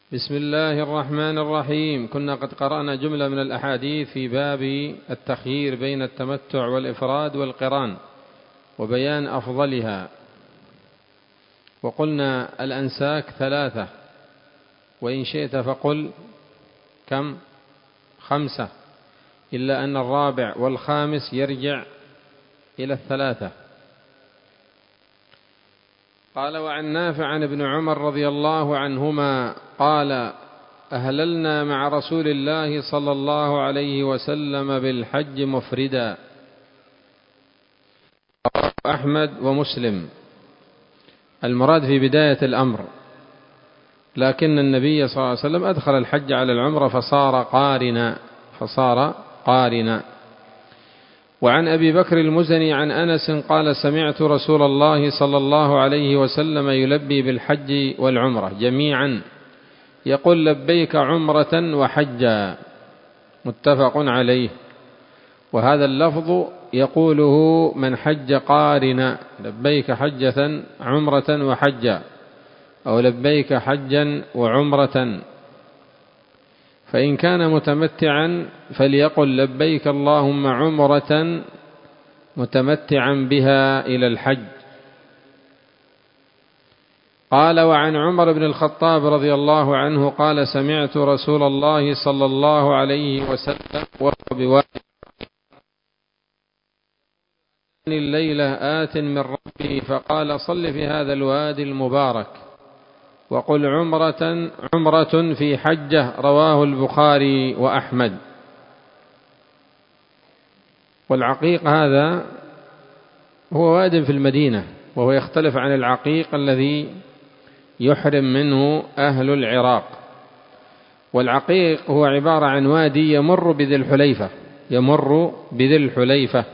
بسم الله الرحمن الرحيم. كنا قد قرأنا جملة من الأحاديث في باب التخيير بين التمتع والإفراد والقران وبيان أفضلها، وقلنا الأنساك 3، وإن شئت فقل كم؟ 5، إلا أن الرابع والخامس يرجع إلى 3. قال: وعن نافع عن ابن عمر رضي الله عنهما قال: أهللنا مع رسول الله صلى الله عليه وسلم بالحج مفردا. أحمد ومسلم. المراد في بداية الأمر، لكن النبي صلى الله عليه وسلم أدخل الحج على العمرة فصار قارنا. وعن أبي بكر المزني عن أنس قال: سمعت رسول الله صلى الله عليه وسلم يلبي بالحج والعمرة جميعا يقول: لبيك عمرة وحجا. متفق عليه. وهذا اللفظ يقوله من حج قارنا: لبيك حجة عمرة وحجا، أو لبيك حجا وعمرة. فإن كان متمتعا فليقل: لبيك اللهم عمرة متمتعا بها إلى الحج. قال: وعن عمر بن الخطاب رضي الله عنه قال: سمعت رسول الله صلى الله عليه وسلم وهو بوادي الليلة آت من ربه فقال: صل في هذا الوادي المبارك وقل عمرة في حجة. رواه البخاري وأحمد. والعقيق هذا هو واد في المدينة، وهو يختلف عن العقيق الذي يحرم منه أهل العراق. والعقيق هو عبارة عن وادي يمر بذي الحليفة،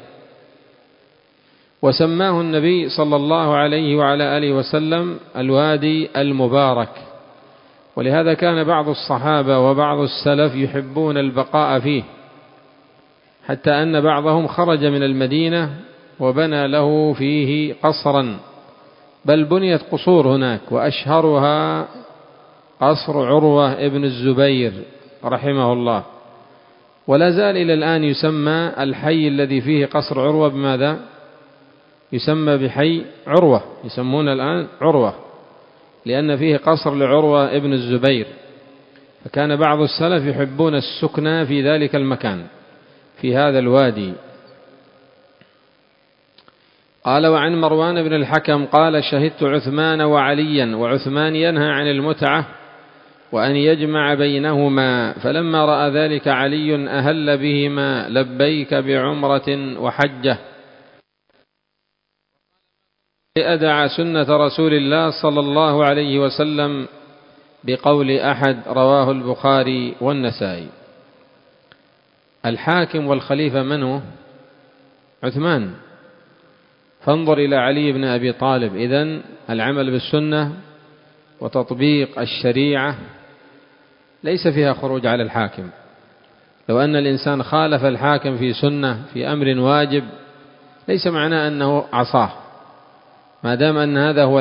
وسماه النبي صلى الله عليه وعلى آله وسلم الوادي المبارك. ولهذا كان بعض الصحابة وبعض السلف يحبون البقاء فيه، حتى أن بعضهم خرج من المدينة وبنى له فيه قصرا، بل بنيت قصور هناك، وأشهرها قصر عروة ابن الزبير رحمه الله. ولا زال إلى الآن يسمى الحي الذي فيه قصر عروة بماذا؟ يسمى بحي عروة، يسمون الآن عروة، لأن فيه قصر لعروة ابن الزبير. فكان بعض السلف يحبون السكنى في ذلك المكان، في هذا الوادي. قال: وعن مروان بن الحكم قال: شهدت عثمان وعليا، وعثمان ينهى عن المتعة وأن يجمع بينهما، فلما رأى ذلك علي أهل بهما: لبيك بعمرة وحجة. أدعى سنة رسول الله صلى الله عليه وسلم بقول أحد. رواه البخاري والنسائي. الحاكم والخليفة من هو؟ عثمان. فانظر إلى علي بن أبي طالب. إذن العمل بالسنة وتطبيق الشريعة ليس فيها خروج على الحاكم. لو أن الإنسان خالف الحاكم في سنة في أمر واجب ليس معناه أنه عصاه، ما دام أن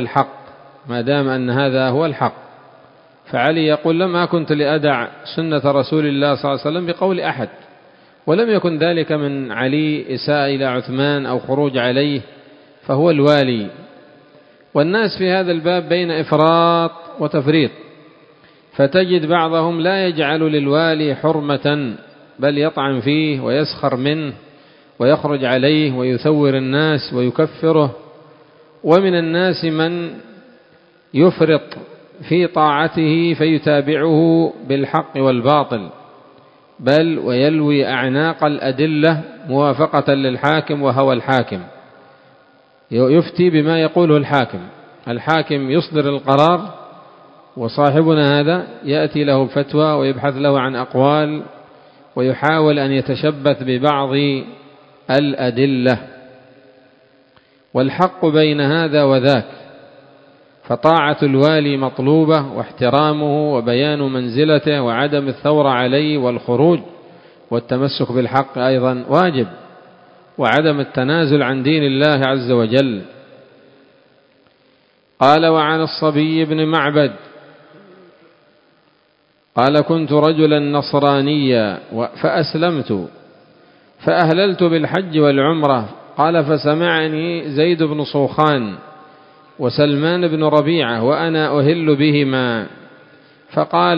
هذا هو الحق. فعلي يقول: لما كنت لأدع سنة رسول الله صلى الله عليه وسلم بقول أحد، ولم يكن ذلك من علي إساءة إلى عثمان أو خروج عليه، فهو الوالي. والناس في هذا الباب بين إفراط وتفريط، فتجد بعضهم لا يجعل للوالي حرمة، بل يطعن فيه ويسخر منه ويخرج عليه ويثور الناس ويكفره. ومن الناس من يفرط في طاعته فيتابعه بالحق والباطل، بل ويلوي أعناق الأدلة موافقة للحاكم وهوى الحاكم، يفتي بما يقوله الحاكم يصدر القرار، وصاحبنا هذا يأتي له فتوى ويبحث له عن أقوال ويحاول أن يتشبث ببعض الأدلة. والحق بين هذا وذاك، فطاعة الوالي مطلوبة، واحترامه وبيان منزلته وعدم الثورة عليه والخروج، والتمسك بالحق أيضا واجب، وعدم التنازل عن دين الله عز وجل. قال: وعن الصبي بن معبد قال كنت رجلا نصرانيا فأسلمت فأهللت بالحج والعمرة. قال فسمعني زيد بن صوخان وسلمان بن ربيعة وأنا أهل بهما، فقال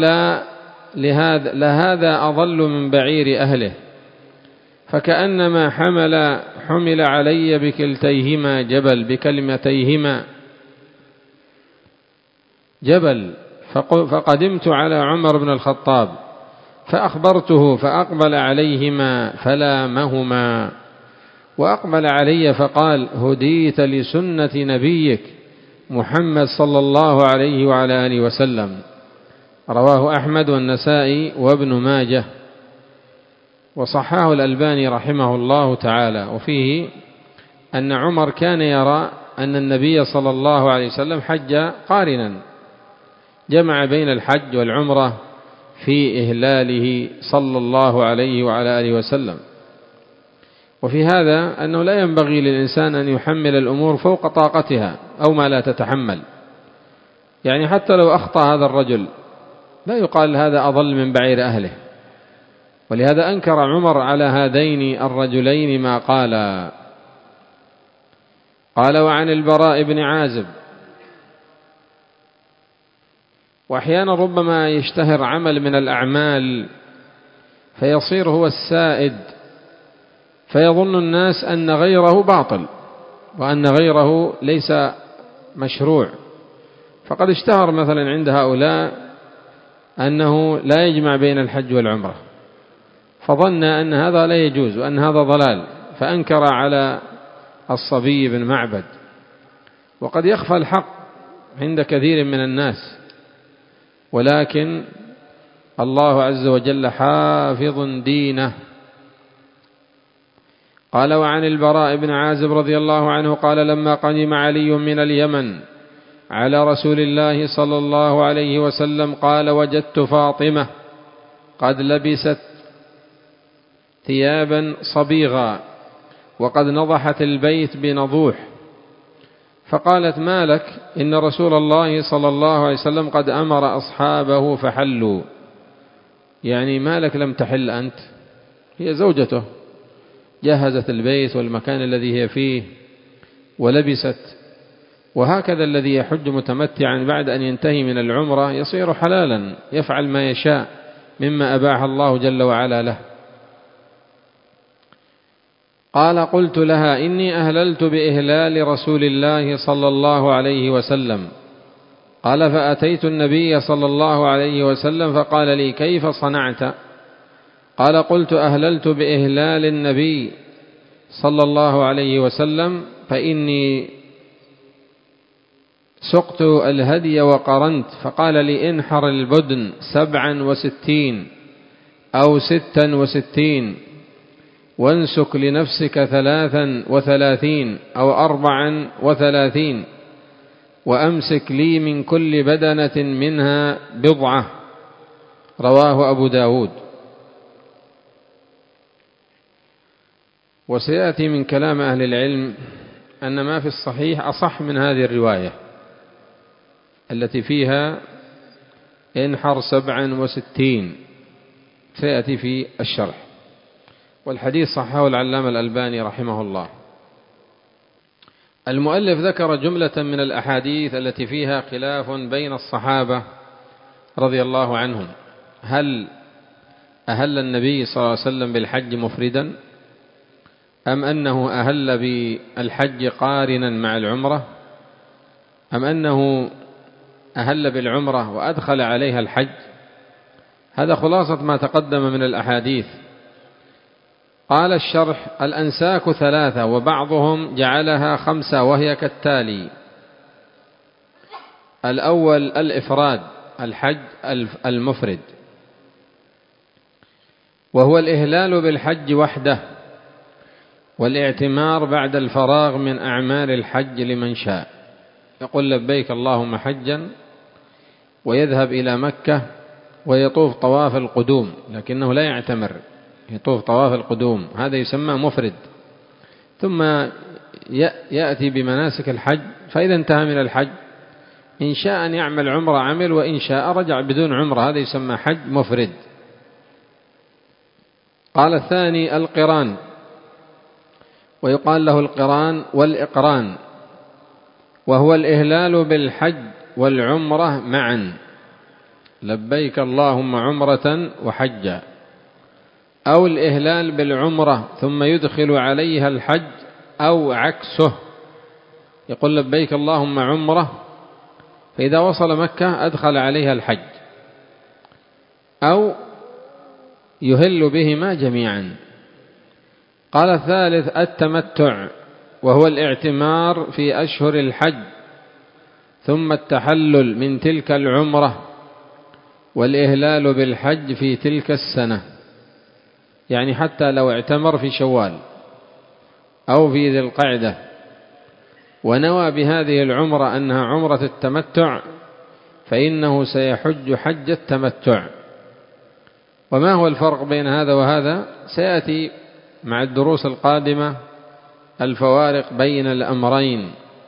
لهذا أضل من بعير أهله، فكأنما حمل علي بكلتيهما جبل، بكلمتيهما جبل. فقدمت على عمر بن الخطاب فأخبرته فأقبل عليهما فلامهما، وأقبل علي فقال هديت لسنة نبيك محمد صلى الله عليه وعلى آله وسلم. رواه أحمد والنسائي وابن ماجه، وصححه الألباني رحمه الله تعالى. وفيه أن عمر كان يرى أن النبي صلى الله عليه وسلم حج قارنا، جمع بين الحج والعمرة في إهلاله صلى الله عليه وعلى آله وسلم. وفي هذا أنه لا ينبغي للإنسان أن يحمل الأمور فوق طاقتها أو ما لا تتحمل، يعني حتى لو أخطأ هذا الرجل لا يقال هذا أضل من بعير أهله. ولهذا أنكر عمر على هذين الرجلين ما قال. قال وعن البراء بن عازب. وأحيانا ربما يشتهر عمل من الأعمال فيصير هو السائد، فيظن الناس أن غيره باطل وأن غيره ليس مشروع. فقد اشتهر مثلا عند هؤلاء أنه لا يجمع بين الحج والعمرة، فظن أن هذا لا يجوز وأن هذا ضلال، فأنكر على الصبي بن معبد. وقد يخفى الحق عند كثير من الناس، ولكن الله عز وجل حافظ دينه. قال وعن البراء بن عازب رضي الله عنه قال لما قدم علي من اليمن على رسول الله صلى الله عليه وسلم قال وجدت فاطمة قد لبست ثيابا صبيغا وقد نضحت البيت بنضوح، فقالت ما لك؟ إن رسول الله صلى الله عليه وسلم قد أمر أصحابه فحلوا. يعني ما لك لم تحل أنت؟ هي زوجته، جهزت البيت والمكان الذي هي فيه ولبست. وهكذا الذي يحج متمتعا بعد أن ينتهي من العمرة يصير حلالا، يفعل ما يشاء مما أباح الله جل وعلا له. قال قلت لها إني أهللت بإهلال رسول الله صلى الله عليه وسلم. قال فأتيت النبي صلى الله عليه وسلم فقال لي كيف صنعت؟ قال قلت أهللت بإهلال النبي صلى الله عليه وسلم، فإني سقت الهدي وقرنت، فقال لي انحر البدن 67 أو 66 وانسك لنفسك 33 أو 34 وأمسك لي من كل بدنة منها بضعة. رواه أبو داود. وسيأتي من كلام أهل العلم أن ما في الصحيح أصح من هذه الرواية التي فيها انحر 67، سيأتي في الشرح. والحديث صححه العلامة الألباني رحمه الله. المؤلف ذكر جملة من الأحاديث التي فيها خلاف بين الصحابة رضي الله عنهم، هل أهل النبي صلى الله عليه وسلم بالحج مفردا أم أنه أهل بالحج قارنا مع العمرة أم أنه أهل بالعمرة وأدخل عليها الحج. هذا خلاصة ما تقدم من الأحاديث. قال الشرح الأنساك 3، وبعضهم جعلها 5، وهي كالتالي: الأول الإفراد، الحج المفرد، وهو الإهلال بالحج وحده، والاعتمار بعد الفراغ من أعمال الحج لمن شاء، يقول لبيك اللهم حجا ويذهب إلى مكة ويطوف طواف القدوم، لكنه لا يعتمر، يطوف طواف القدوم، هذا يسمى مفرد. ثم يأتي بمناسك الحج، فإذا انتهى من الحج إن شاء أن يعمل عمرة عمل، وإن شاء رجع بدون عمرة، هذا يسمى حج مفرد. قال الثاني القران، ويقال له القران والإقران، وهو الإهلال بالحج والعمرة معا، لبيك اللهم عمرة وحجا، أو الإهلال بالعمرة ثم يدخل عليها الحج، أو عكسه يقول لبيك اللهم عمرة، فإذا وصل مكة أدخل عليها الحج، أو يهل بهما جميعا. قال الثالث التمتع، وهو الاعتمار في أشهر الحج ثم التحلل من تلك العمرة والإهلال بالحج في تلك السنة، يعني حتى لو اعتمر في شوال أو في ذي القعدة ونوى بهذه العمرة أنها عمرة التمتع، فإنه سيحج حج التمتع. وما هو الفرق بين هذا وهذا؟ سيأتي مع الدروس القادمة الفوارق بين الأمرين،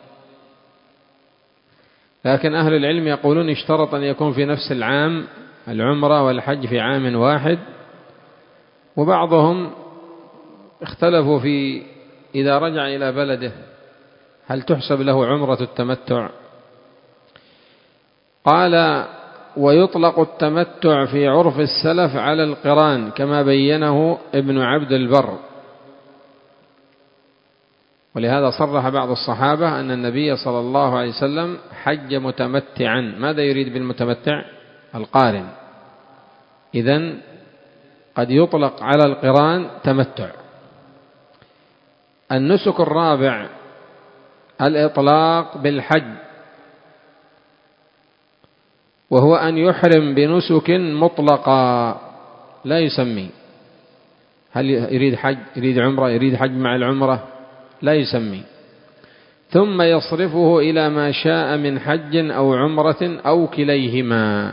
لكن أهل العلم يقولون اشترط أن يكون في نفس العام العمرة والحج في عام واحد، وبعضهم اختلفوا في إذا رجع إلى بلده هل تحسب له عمرة التمتع؟ قال ويطلق التمتع في عرف السلف على القران كما بينه ابن عبد البر، ولهذا صرح بعض الصحابة أن النبي صلى الله عليه وسلم حج متمتعا. ماذا يريد بالمتمتع؟ القارن. إذن قد يطلق على القران تمتع. النسك الرابع الإطلاق بالحج، وهو أن يحرم بنسك مطلقا لا يسمي هل يريد حج، يريد عمرة، يريد حج مع العمرة، لا يسمي، ثم يصرفه إلى ما شاء من حج أو عمرة أو كليهما.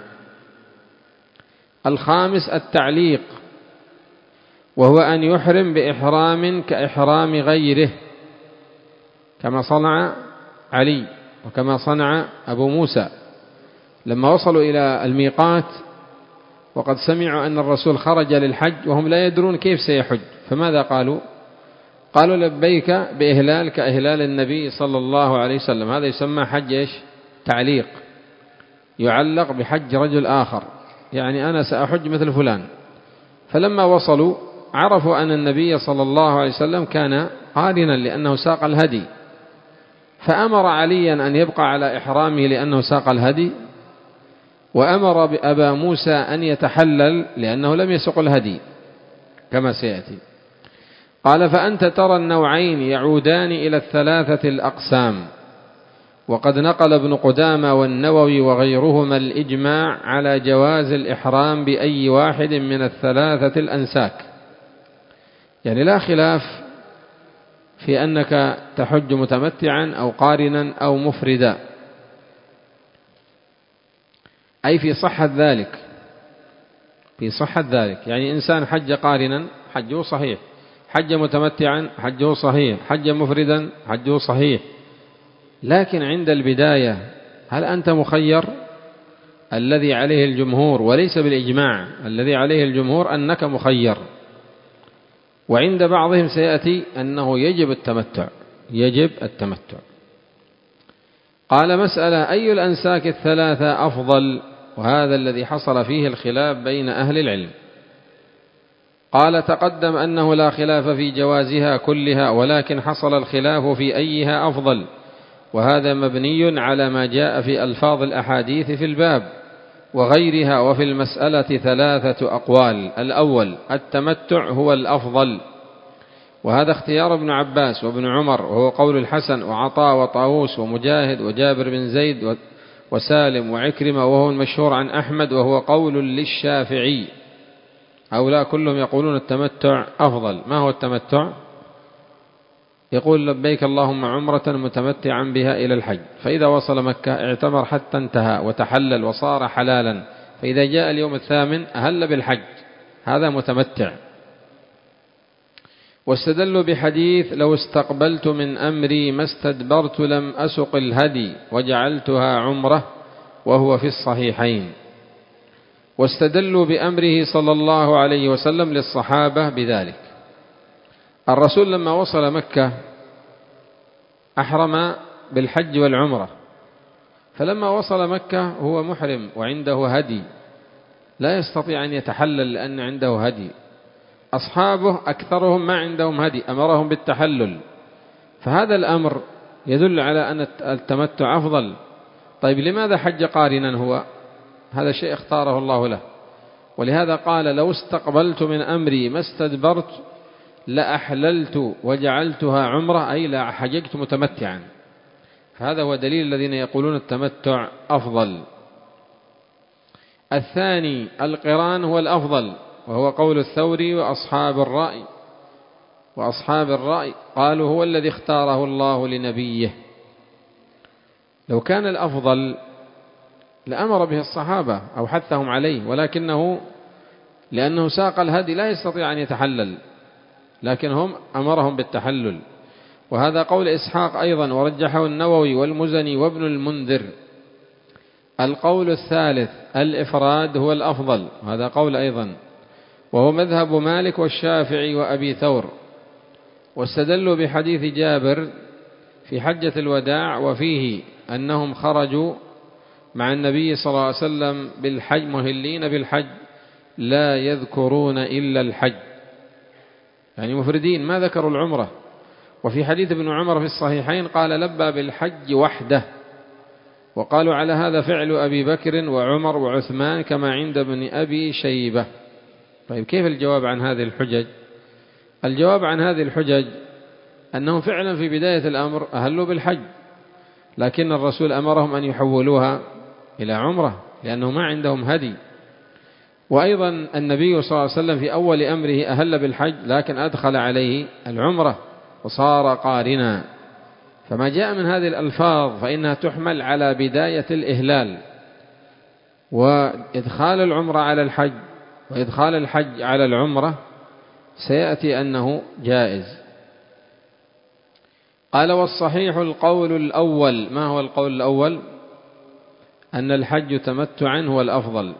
الخامس التعليق، وهو أن يحرم بإحرام كإحرام غيره، كما صنع علي وكما صنع أبو موسى لما وصلوا إلى الميقات وقد سمعوا أن الرسول خرج للحج وهم لا يدرون كيف سيحج، فماذا قالوا؟ قالوا لبيك بإهلال كإهلال النبي صلى الله عليه وسلم. هذا يسمى حج إيش؟ تعليق، يعلق بحج رجل آخر، يعني أنا سأحج مثل فلان. فلما وصلوا عرفوا أن النبي صلى الله عليه وسلم كان قارنا لأنه ساق الهدي، فأمر عليا أن يبقى على إحرامه لأنه ساق الهدي، وأمر بأبا موسى أن يتحلل لأنه لم يسق الهدي كما سيأتي. قال فأنت ترى النوعين يعودان إلى الثلاثة الأقسام، وقد نقل ابن قدامة والنووي وغيرهما الإجماع على جواز الإحرام بأي واحد من الثلاثة الأنساك، يعني لا خلاف في أنك تحج متمتعا أو قارنا أو مفردا، أي في صحة ذلك، في صحة ذلك. يعني إنسان حج قارنا حجه صحيح، حج متمتعا حجه صحيح، حج مفردا حجه صحيح، لكن عند البداية هل أنت مخير؟ الذي عليه الجمهور وليس بالإجماع، الذي عليه الجمهور أنك مخير، وعند بعضهم سيأتي أنه يجب التمتع، يجب التمتع. قال مسألة أي الأنساك الثلاثة أفضل؟ وهذا الذي حصل فيه الخلاف بين أهل العلم. قال تقدم أنه لا خلاف في جوازها كلها، ولكن حصل الخلاف في أيها أفضل، وهذا مبني على ما جاء في ألفاظ الأحاديث في الباب وغيرها. وفي المسألة ثلاثة أقوال. الأول التمتع هو الأفضل، وهذا اختيار ابن عباس وابن عمر، وهو قول الحسن وعطاء وطاووس ومجاهد وجابر بن زيد وسالم وعكرمة، وهو المشهور عن أحمد، وهو قول للشافعي. هؤلاء كلهم يقولون التمتع أفضل. ما هو التمتع؟ يقول لبيك اللهم عمرة متمتعا بها إلى الحج، فإذا وصل مكة اعتمر حتى انتهى وتحلل وصار حلالا، فإذا جاء اليوم الثامن أهل بالحج، هذا متمتع. واستدلوا بحديث لو استقبلت من أمري ما استدبرت لم أسق الهدي وجعلتها عمرة، وهو في الصحيحين. واستدلوا بأمره صلى الله عليه وسلم للصحابة بذلك. الرسول لما وصل مكة أحرم بالحج والعمرة، فلما وصل مكة هو محرم وعنده هدي، لا يستطيع أن يتحلل لأن عنده هدي. أصحابه أكثرهم ما عندهم هدي، أمرهم بالتحلل، فهذا الأمر يدل على أن التمتع أفضل. طيب لماذا حج قارنا هو؟ هذا شيء اختاره الله له، ولهذا قال لو استقبلت من أمري ما استدبرت لأحللت وجعلتها عمرة، أي لا حججت متمتعا. فهذا هو دليل الذين يقولون التمتع أفضل. الثاني القران هو الأفضل، وهو قول الثوري وأصحاب الرأي قالوا هو الذي اختاره الله لنبيه. لو كان الأفضل لأمر به الصحابة أو حثهم عليه، ولكنه لأنه ساق الهدي لا يستطيع أن يتحلل، لكن هم أمرهم بالتحلل. وهذا قول إسحاق أيضا، ورجحه النووي والمزني وابن المنذر. القول الثالث الإفراد هو الأفضل، وهذا قول أيضا، وهو مذهب مالك والشافعي وأبي ثور. واستدلوا بحديث جابر في حجة الوداع، وفيه أنهم خرجوا مع النبي صلى الله عليه وسلم بالحج مهلين بالحج لا يذكرون إلا الحج، يعني مفردين ما ذكروا العمرة. وفي حديث ابن عمر في الصحيحين قال لبى بالحج وحده، وقالوا على هذا فعل أبي بكر وعمر وعثمان كما عند ابن أبي شيبة. طيب كيف الجواب عن هذه الحجج؟ الجواب عن هذه الحجج أنهم فعلا في بداية الأمر أهلوا بالحج، لكن الرسول أمرهم أن يحولوها إلى عمرة لأنه ما عندهم هدي. وأيضا النبي صلى الله عليه وسلم في أول أمره أهل بالحج، لكن أدخل عليه العمرة وصار قارنا. فما جاء من هذه الألفاظ فإنها تحمل على بداية الإهلال، وإدخال العمرة على الحج وإدخال الحج على العمرة سيأتي أنه جائز. قال والصحيح القول الأول. ما هو القول الأول؟ أن الحج تمتعا هو الأفضل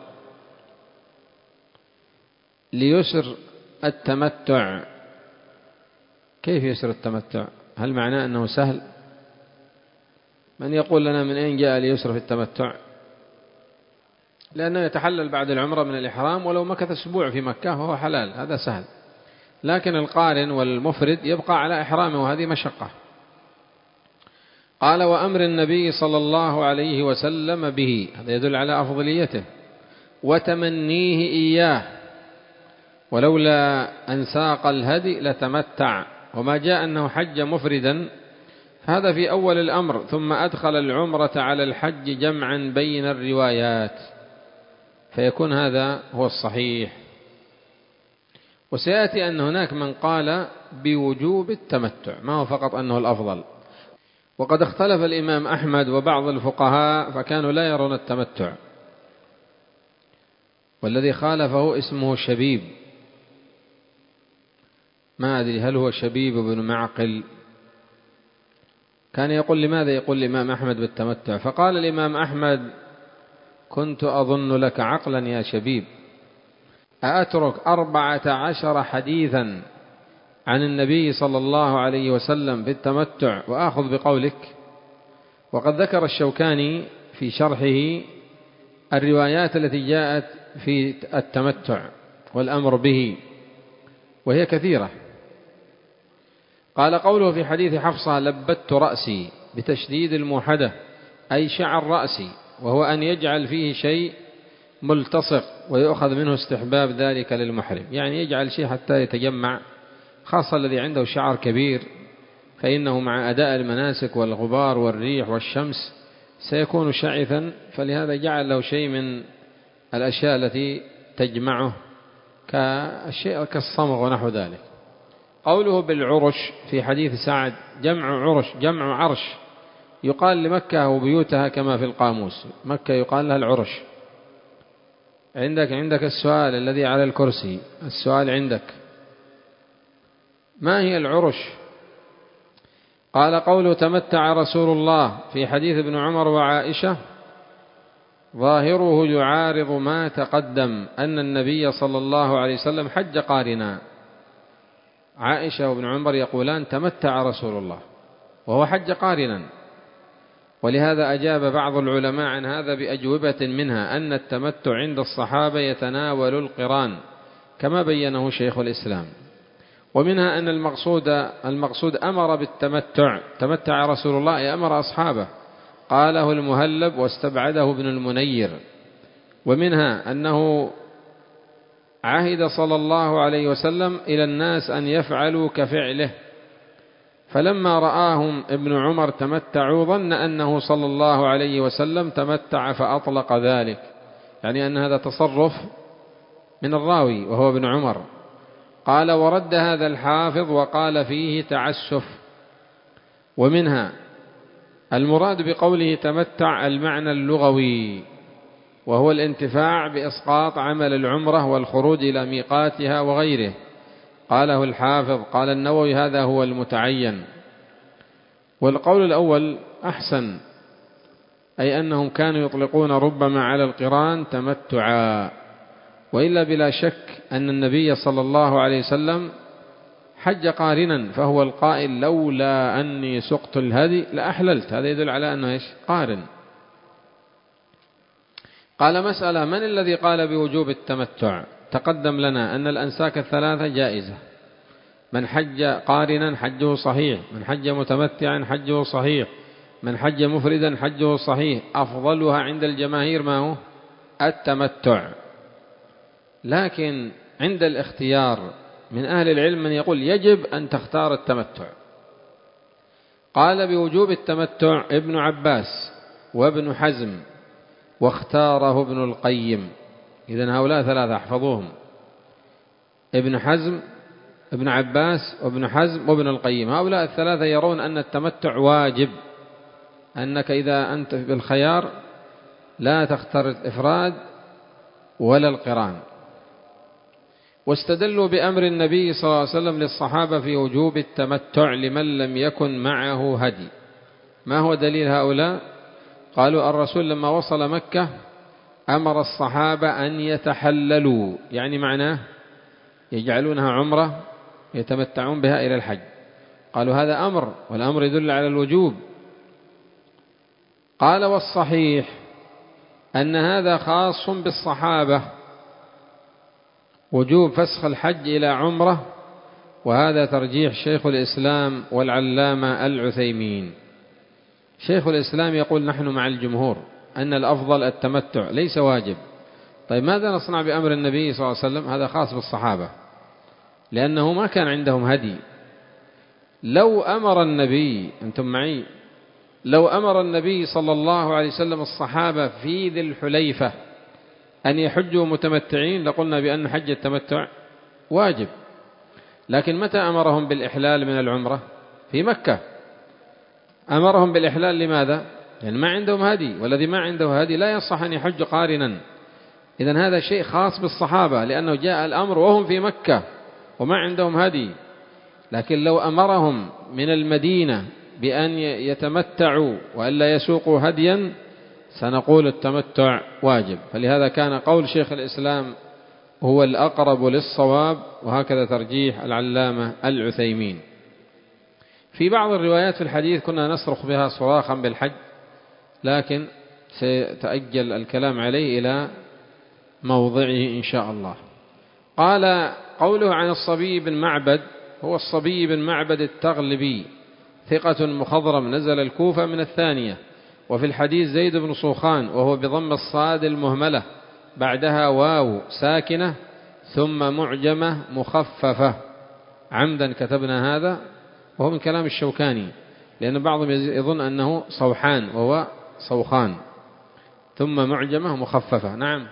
ليسر التمتع. كيف يسر التمتع؟ هل معناه أنه سهل؟ من يقول لنا من أين جاء ليسر في التمتع؟ لأنه يتحلل بعد العمرة من الإحرام، ولو مكث أسبوع في مكة وهو حلال، هذا سهل. لكن القارن والمفرد يبقى على إحرامه، وهذه مشقة. قال وأمر النبي صلى الله عليه وسلم به، هذا يدل على أفضليته، وتمنيه إياه، ولولا أن ساق الهدي لتمتع. وما جاء أنه حج مفردا فهذا في أول الأمر، ثم أدخل العمرة على الحج جمعا بين الروايات، فيكون هذا هو الصحيح. وسيأتي أن هناك من قال بوجوب التمتع، ما هو فقط أنه الأفضل. وقد اختلف الإمام أحمد وبعض الفقهاء فكانوا لا يرون التمتع، والذي خالفه اسمه شبيب، ما أدري هل هو شبيب بن معقل. كان يقول لماذا يقول الإمام أحمد بالتمتع؟ فقال الإمام أحمد كنت أظن لك عقلا يا شبيب، أأترك 14 حديثا عن النبي صلى الله عليه وسلم بالتمتع وآخذ بقولك؟ وقد ذكر الشوكاني في شرحه الروايات التي جاءت في التمتع والأمر به، وهي كثيرة. قال قوله في حديث حفصة لبت رأسي بتشديد الموحدة، أي شعر رأسي، وهو أن يجعل فيه شيء ملتصق ويؤخذ منه استحباب ذلك للمحرم، يعني يجعل شيء حتى يتجمع، خاصة الذي عنده شعر كبير فإنه مع أداء المناسك والغبار والريح والشمس سيكون شعثا، فلهذا جعل له شيء من الأشياء التي تجمعه كالشيء كالصمغ ونحو ذلك. قوله بالعرش في حديث سعد جمع عرش، جمع عرش، يقال لمكة وبيوتها كما في القاموس، مكة يقال لها العرش. عندك السؤال الذي على الكرسي، السؤال عندك ما هي العرش؟ قال قوله تمتع رسول الله في حديث ابن عمر وعائشة ظاهره يعارض ما تقدم أن النبي صلى الله عليه وسلم حج قارنا. عائشة وابن عمر يقولان تمتع رسول الله وهو حج قارنا، ولهذا أجاب بعض العلماء عن هذا بأجوبة منها أن التمتع عند الصحابة يتناول القران كما بينه شيخ الإسلام، ومنها أن المقصود أمر بالتمتع، تمتع رسول الله أمر أصحابه، قاله المهلب واستبعده ابن المنير. ومنها أنه عهد صلى الله عليه وسلم إلى الناس أن يفعلوا كفعله، فلما رآهم ابن عمر تمتعوا ظن أنه صلى الله عليه وسلم تمتع فأطلق ذلك، يعني أن هذا تصرف من الراوي وهو ابن عمر. قال ورد هذا الحافظ وقال فيه تعسف. ومنها المراد بقوله تمتع المعنى اللغوي، وهو الانتفاع بإسقاط عمل العمرة والخروج إلى ميقاتها وغيره، قاله الحافظ. قال النووي هذا هو المتعين. والقول الأول أحسن، أي أنهم كانوا يطلقون ربما على القران تمتعا، وإلا بلا شك أن النبي صلى الله عليه وسلم حج قارنا، فهو القائل لولا أني سقت الهدي لأحللت، هذا يدل على أنه إيش؟ قارن. قال مسألة: من الذي قال بوجوب التمتع؟ تقدم لنا أن الأنساك الثلاثة جائزة، من حج قارنا حجه صحيح، من حج متمتعا حجه صحيح، من حج مفردا حجه صحيح، أفضلها عند الجماهير ما هو؟ التمتع. لكن عند الاختيار من أهل العلم من يقول يجب أن تختار التمتع. قال بوجوب التمتع ابن عباس وابن حزم، واختاره ابن القيم. إذن هؤلاء ثلاثة احفظوهم: ابن حزم، ابن عباس، وابن حزم، وابن القيم. هؤلاء الثلاثة يرون أن التمتع واجب، أنك إذا أنت بالخيار لا تختار الإفراد ولا القران. واستدلوا بأمر النبي صلى الله عليه وسلم للصحابة في وجوب التمتع لمن لم يكن معه هدي. ما هو دليل هؤلاء؟ قالوا الرسول لما وصل مكة أمر الصحابة أن يتحللوا، يعني معناه يجعلونها عمرة يتمتعون بها إلى الحج. قالوا هذا أمر، والأمر يدل على الوجوب. قال والصحيح أن هذا خاص بالصحابة، وجوب فسخ الحج إلى عمرة، وهذا ترجيح شيخ الإسلام والعلامة العثيمين. شيخ الإسلام يقول نحن مع الجمهور أن الأفضل التمتع ليس واجب. طيب ماذا نصنع بأمر النبي صلى الله عليه وسلم؟ هذا خاص بالصحابة لأنه ما كان عندهم هدي. لو أمر النبي، أنتم معي، لو أمر النبي صلى الله عليه وسلم الصحابة في ذي الحليفة أن يحجوا متمتعين لقلنا بأن حج التمتع واجب. لكن متى أمرهم بالإحلال من العمرة؟ في مكة. أمرهم بالإحلال لماذا؟ لأن ما عندهم هدي، والذي ما عنده هدي لا يصح أن يحج قارنا. إذن هذا شيء خاص بالصحابة لأنه جاء الأمر وهم في مكة وما عندهم هدي. لكن لو أمرهم من المدينة بأن يتمتعوا وألا يسوقوا هديا سنقول التمتع واجب. فلهذا كان قول شيخ الإسلام هو الأقرب للصواب، وهكذا ترجيح العلامة العثيمين. في بعض الروايات في الحديث كنا نصرخ بها صراخا بالحج، لكن سيتأجل الكلام عليه إلى موضعه إن شاء الله. قال قوله عن الصبي بن معبد: هو الصبي بن معبد التغلبي، ثقة مخضرم، نزل الكوفة من الثانية. وفي الحديث زيد بن صوخان، وهو بضم الصاد المهملة بعدها واو ساكنة ثم معجمة مخففة، عمدا كتبنا هذا، وهو من كلام الشوكاني، لأن بعضهم يظن أنه صوحان وهو صوخان، ثم معجمة مخففة. نعم،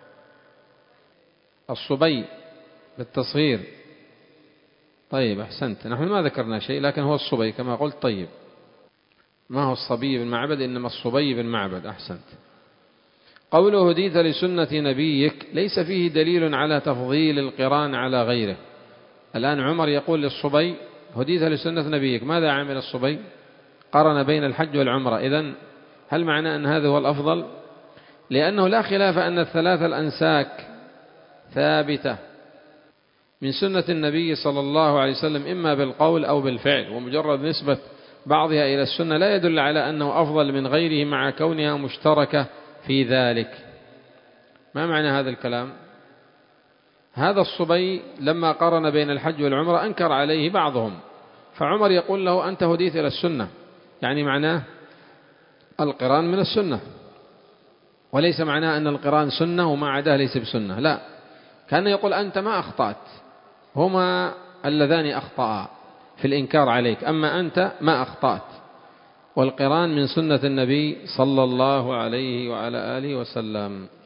الصبي بالتصغير. طيب أحسنت، نحن ما ذكرنا شيء، لكن هو الصبي كما قلت. طيب ما هو الصبي بن معبد، إنما الصبي بن معبد. أحسنت. قوله هديت لسنة نبيك ليس فيه دليل على تفضيل القران على غيره، الآن عمر يقول للصبي هديت لسنة نبيك، ماذا عمل الصبي؟ قارن بين الحج والعمرة. إذن هل معنى أن هذا هو الأفضل؟ لأنه لا خلاف أن الثلاث الأنساك ثابتة من سنة النبي صلى الله عليه وسلم إما بالقول أو بالفعل، ومجرد نسبة بعضها إلى السنة لا يدل على أنه أفضل من غيره مع كونها مشتركة في ذلك. ما معنى هذا الكلام؟ هذا الصبي لما قارن بين الحج والعمرة أنكر عليه بعضهم، فعمر يقول له أنت هديت إلى السنة، يعني معناه القران من السنة، وليس معناه أن القران سنة وما عداه ليس بسنة، لا، كان يقول أنت ما أخطأت، هما اللذان أخطأ في الإنكار عليك، أما أنت ما أخطأت، والقران من سنة النبي صلى الله عليه وعلى آله وسلم.